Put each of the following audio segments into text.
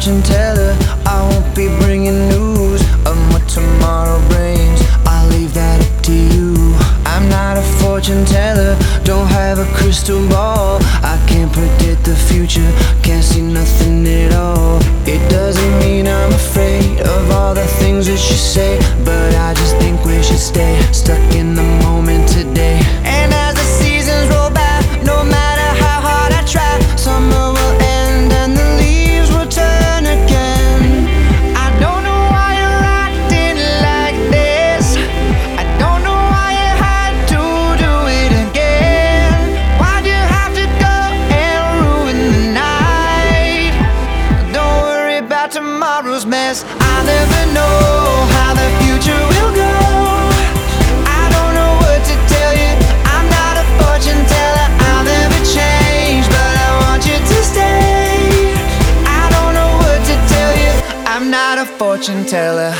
fortune teller. I won't be bringing news of what tomorrow brings. I'll leave that up to you. I'm not a fortune teller, don't have a crystal ball. I can't predict the future, can't see nothing at all. It doesn't mean I'm afraid of all the things that you say, but I just think we should stay stuck in the moment today. And as the seasons roll by, no matter how hard I try, summer will end and the leaves will turn again. I don't know why you're acting like this. I don't know why you had to do it again. Why'd you have to go and ruin the night? Don't worry about tomorrow's mess. I never know how the future will go. I don't know what to tell you, I'm not a fortune teller. I'll never change, but I want you to stay. I don't know what to tell you, I'm not a fortune teller.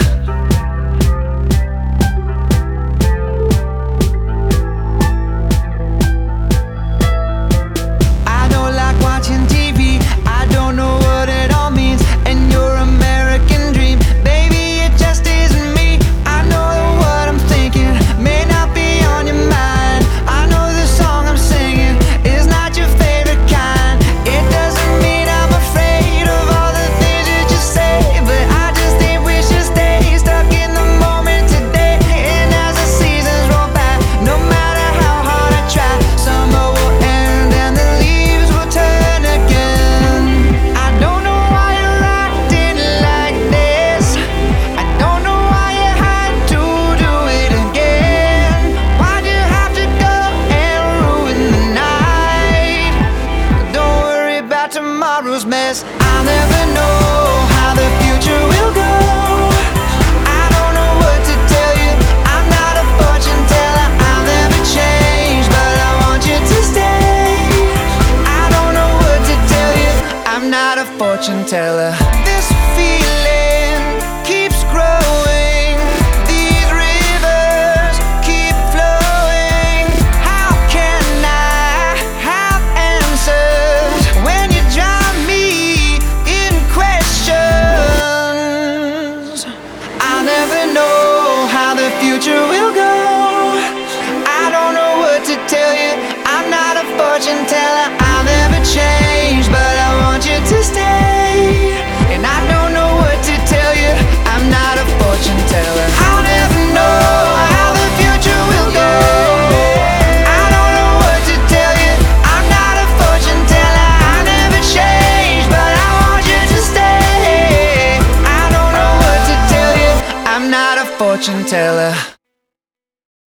I don't like watching TV, I don't know what it all means. And your American dream, baby, it just isn't me. I know that what I'm thinking may not be on your mind. I know the song I'm singing is not your favorite kind. It doesn't mean I'm afraid of all the things that you say, but I just think we should stay stuck in the moment today. And as the seasons roll by, no matter how hard I try, summer will end and the leaves will turn again. I don't know why you're acting like this. I don't know why you had to do it again. Why'd you have to go and ruin the night? Don't worry about tomorrow's mess. I'll never know how the future will go. I don't know what to tell you, I'm not a fortune teller. I'll never change, but I want you to stay. I don't know what to tell you, I'm not a fortune teller. This feeling keeps growing, these rivers keep flowing. How can I have answers when you drive me in questions? I'll never know how the future will go. I don't know what to tell you, I'm not a fortune teller. I'll never change, but I want you to stay. And I don't know what to tell you, I'm not a fortune teller. I'll never know how the future will go. I don't know what to tell you, I'm not a fortune teller. I'll never change, but I want you to stay. I don't know what to tell you, I'm not a fortune teller.